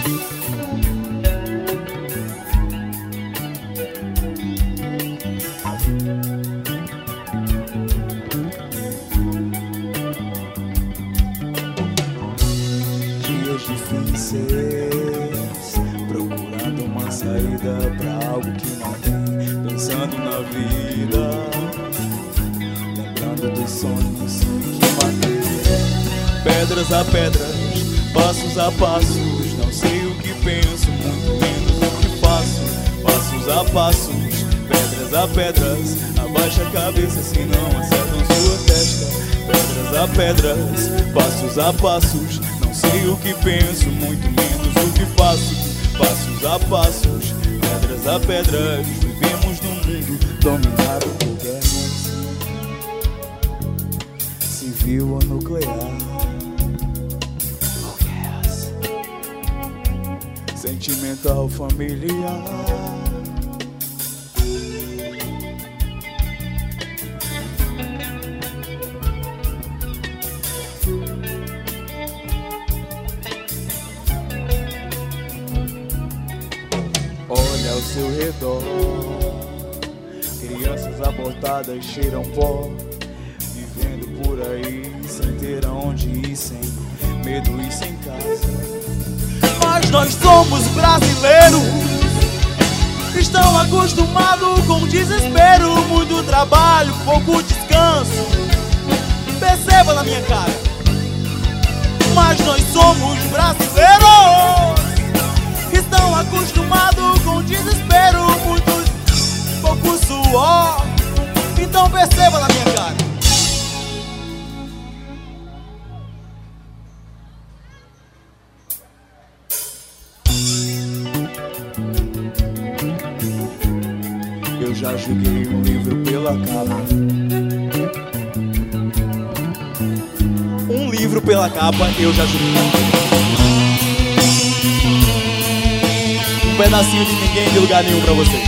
Dias difíceis, procurando uma saída pra algo que não tem, pensando na vida, lembrando dos sonhos que matei. Pedras a pedras, passos a passos, não sei o que penso, muito menos o que faço. Passos a passos, pedras a pedras, abaixa a cabeça se não acertam sua testa. Pedras a pedras, passos a passos, não sei o que penso, muito menos o que faço. Passos a passos, pedras a pedras, vivemos num mundo dominado por guerras civil ou nuclear. Sentimental, familiar. Olha ao seu redor, crianças abortadas cheiram pó, vivendo por aí sem ter aonde ir, sem medo e sem casa. Mas nós somos brasileiros, estão acostumados com desespero, muito trabalho, pouco descanso. Perceba na minha cara. Mas nós somos brasileiros, estão acostumados com desespero, muito pouco suor. Então perceba na minha cara. Eu já julguei um livro pela capa. Um livro pela capa eu já julguei. Um pedacinho de ninguém de lugar nenhum pra você.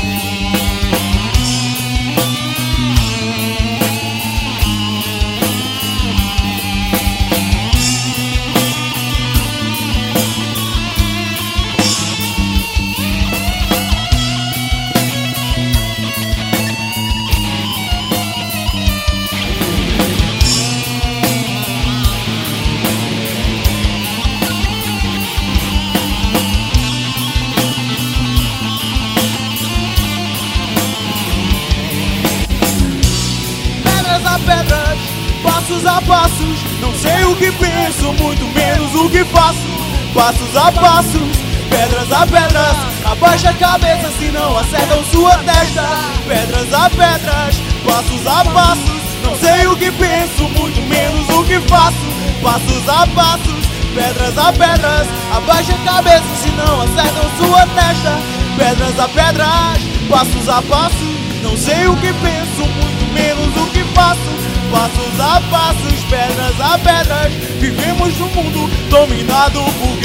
Pedras, passos a passos, não sei o que penso, muito menos o que faço. Passos a passos, pedras a pedras, abaixa a cabeça se não acertam sua testa. Pedras a pedras, passos a passos, não sei o que penso, muito menos o que faço. Passos a passos, pedras a pedras, abaixa a cabeça se não acertam sua testa. Pedras a pedras, passos a passos, não sei o que penso, muito menos o que faço. Passos a passos, pedras a pedras, vivemos num mundo dominado por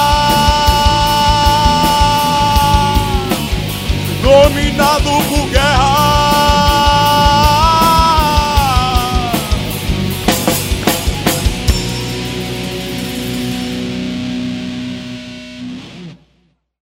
guerra. Dominado por guerra.